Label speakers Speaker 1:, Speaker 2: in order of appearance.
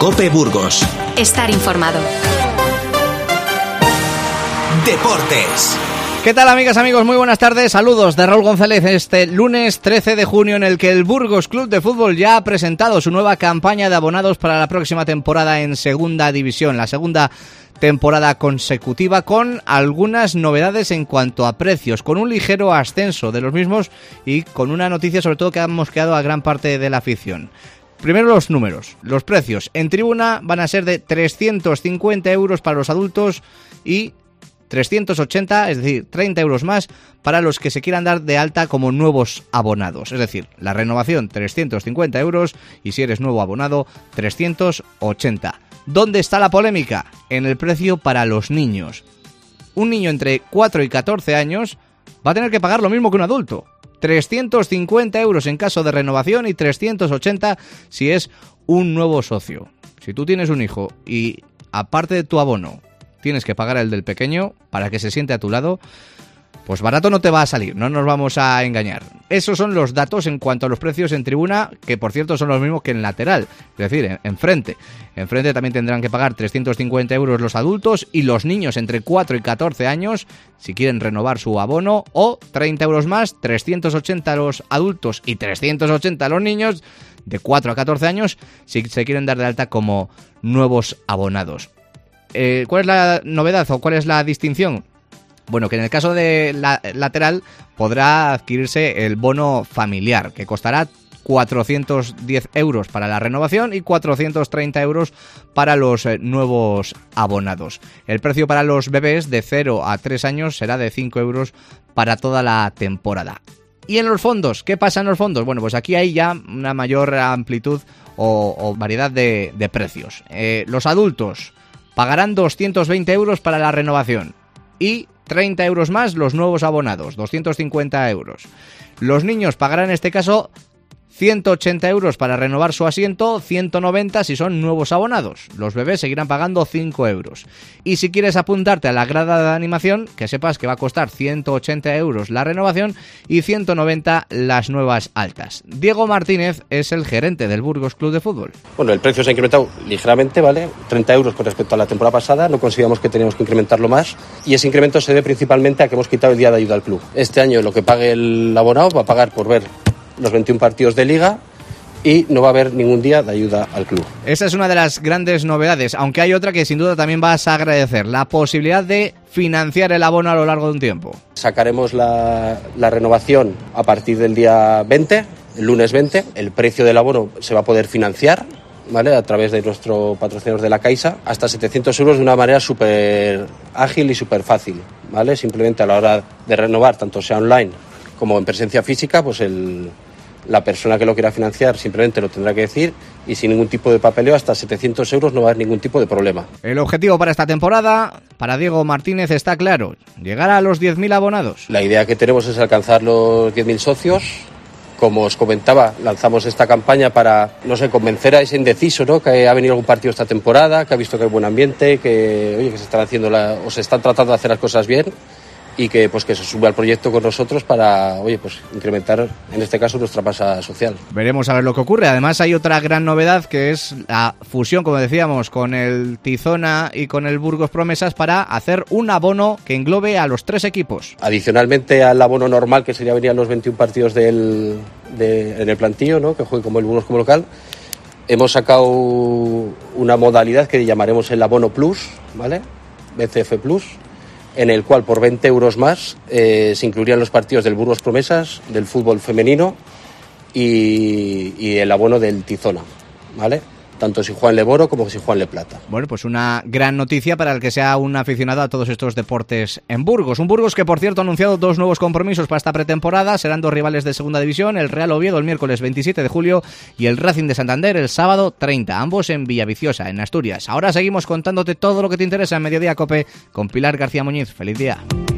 Speaker 1: COPE Burgos.
Speaker 2: Estar informado.
Speaker 1: Deportes.
Speaker 3: ¿Qué tal, amigas, amigos? Muy buenas tardes. Saludos de Raúl González este lunes 13 de junio, en el que el Burgos Club de Fútbol ya ha presentado su nueva campaña de abonados para la próxima temporada en Segunda División, la segunda temporada consecutiva, con algunas novedades en cuanto a precios, con un ligero ascenso de los mismos y con una noticia sobre todo que ha mosqueado a gran parte de la afición. Primero los números, los precios. En tribuna van a ser de 350 euros para los adultos y 380, es decir, 30 euros más para los que se quieran dar de alta como nuevos abonados. Es decir, la renovación 350 euros y si eres nuevo abonado 380. ¿Dónde está la polémica? En el precio para los niños. Un niño entre 4 y 14 años va a tener que pagar lo mismo que un adulto. 350 euros en caso de renovación y 380 si es un nuevo socio. Si tú tienes un hijo y aparte de tu abono tienes que pagar el del pequeño para que se siente a tu lado, pues barato no te va a salir, no nos vamos a engañar. Esos son los datos en cuanto a los precios en tribuna, que por cierto son los mismos que en lateral, es decir, enfrente. Enfrente también tendrán que pagar 350 euros los adultos y los niños entre 4 y 14 años, si quieren renovar su abono, o 30 euros más, 380 los adultos y 380 los niños de 4 a 14 años, si se quieren dar de alta como nuevos abonados. ¿Cuál es la novedad o cuál es la distinción? Bueno, que en el caso de la lateral podrá adquirirse el bono familiar, que costará 410 euros para la renovación y 430 euros para los nuevos abonados. El precio para los bebés de 0 a 3 años será de 5 euros para toda la temporada. ¿Y en los fondos? ¿Qué pasa en los fondos? Bueno, pues aquí hay ya una mayor amplitud o variedad de precios. Los adultos pagarán 220 euros para la renovación y 30 euros más los nuevos abonados, 250 euros. Los niños pagarán en este caso 180 euros para renovar su asiento, 190 si son nuevos abonados. Los bebés seguirán pagando 5 euros. Y si quieres apuntarte a la grada de animación, que sepas que va a costar 180 euros la renovación y 190 las nuevas altas. Diego Martínez es el gerente del Burgos Club de Fútbol.
Speaker 4: Bueno, el precio se ha incrementado ligeramente, ¿vale? 30 euros con respecto a la temporada pasada, no consideramos que teníamos que incrementarlo más y ese incremento se debe principalmente a que hemos quitado el día de ayuda al club. Este año lo que pague el abonado va a pagar por ver los 21 partidos de Liga y no va a haber ningún día de ayuda al club.
Speaker 3: Esa es una de las grandes novedades, aunque hay otra que sin duda también vas a agradecer, la posibilidad de financiar el abono a lo largo de un tiempo.
Speaker 4: Sacaremos la renovación a partir del día 20, el lunes 20, el precio del abono se va a poder financiar, ¿vale? A través de nuestro patrocinador de la Caixa, hasta 700 euros de una manera súper ágil y súper fácil, ¿vale? Simplemente a la hora de renovar, tanto sea online como en presencia física, pues la persona que lo quiera financiar simplemente lo tendrá que decir y sin ningún tipo de papeleo, hasta 700 euros no va a haber ningún tipo de problema.
Speaker 3: El objetivo para esta temporada, para Diego Martínez, está claro: llegar a los 10.000 abonados.
Speaker 4: La idea que tenemos es alcanzar los 10.000 socios. Como os comentaba, lanzamos esta campaña para, convencer a ese indeciso, ¿no? Que ha venido algún partido esta temporada, que ha visto que hay buen ambiente, que se están haciendo o se están tratando de hacer las cosas bien y que se sube al proyecto con nosotros para incrementar, en este caso, nuestra masa social.
Speaker 3: Veremos a ver lo que ocurre. Además hay otra gran novedad, que es la fusión, como decíamos, con el Tizona y con el Burgos Promesas para hacer un abono que englobe a los 3 equipos.
Speaker 4: Adicionalmente al abono normal, que sería venir a los 21 partidos en el plantillo, ¿no? Que juegue como el Burgos como local, hemos sacado una modalidad que llamaremos el abono Plus, ¿vale? BCF Plus, en el cual por 20 euros más se incluirían los partidos del Burgos Promesas, del fútbol femenino y el abono del Tizona, ¿vale? Tanto si Juan Le Boro como si Juan Le Plata.
Speaker 3: Bueno, pues una gran noticia para el que sea un aficionado a todos estos deportes en Burgos. Un Burgos que, por cierto, ha anunciado 2 nuevos compromisos para esta pretemporada. Serán 2 rivales de segunda división, el Real Oviedo el miércoles 27 de julio y el Racing de Santander el sábado 30, ambos en Villaviciosa, en Asturias. Ahora seguimos contándote todo lo que te interesa en Mediodía COPE con Pilar García Muñiz. ¡Feliz día!